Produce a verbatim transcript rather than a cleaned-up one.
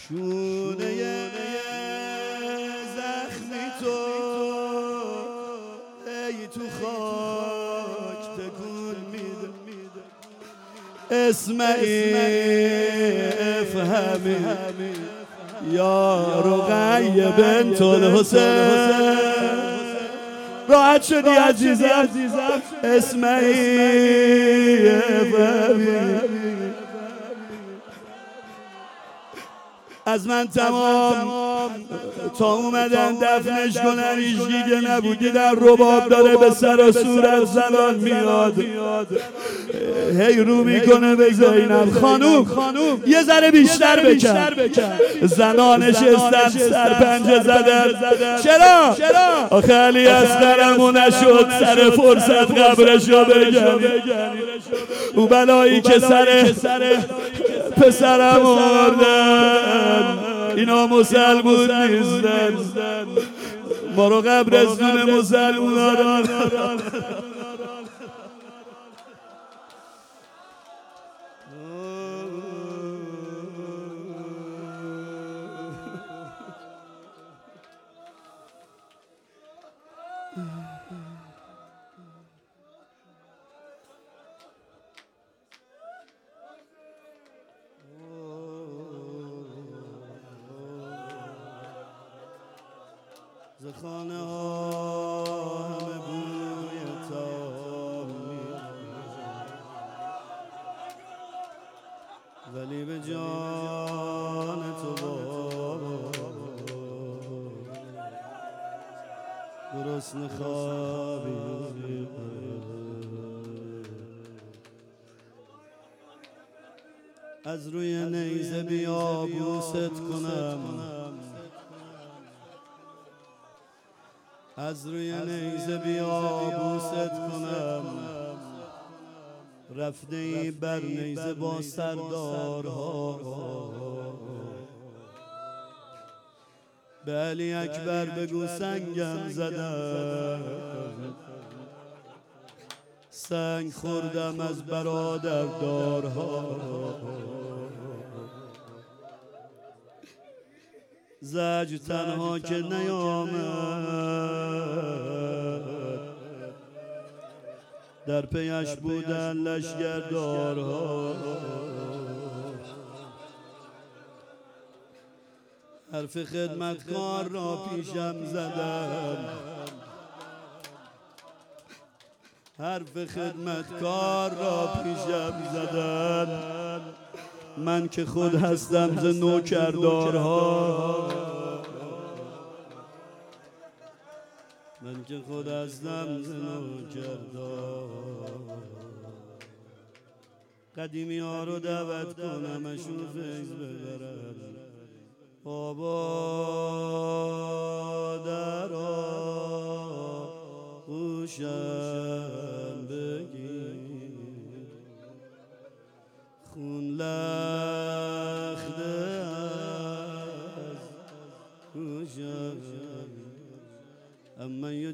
شونه زخمی تو ای تو خاک تکون میده اسمعی افهمی یا رقیه بنت الحسین راحت شدی عزیزم اسمعی افهمی از من تمام تا اومدن دفنش کنن ایشگیگه نبودی در رباب داره به سر و صورت زنان میاد هی رو میکنه به زینب خانوم یه ذره بیشتر بکن زنان نشستن سر پنجه زدن چرا؟ آخه علی اصغرمو نشد سر فرصت قبرشو بگن او بلایی که سر پسرم آوردن اینا مسلمون نیستن ما رو قبرستون مسلمون ها ز خانه ها همه بوی تاب میاد ولی به جان تو بابا گرسنه خوابی از روی نیزه بیا بوست کنم از روی نیزه بیا بوست کنم رفته ای بر نیزه با سردارها به علی اکبر بگو سنگم زدم سنگ خوردم از برادردارها زج تنها که نیامد در پیش بودن لشگردارها حرف خدمتکار را پیشم زدم حرف خدمتکار را پیشم زدن من که خود هستم ز نوکردارها من که خود هستم ز نوکردار قدیمی ها رو دعوت کنم اشون فیض ببرن بابا در آغوشم بگیر خون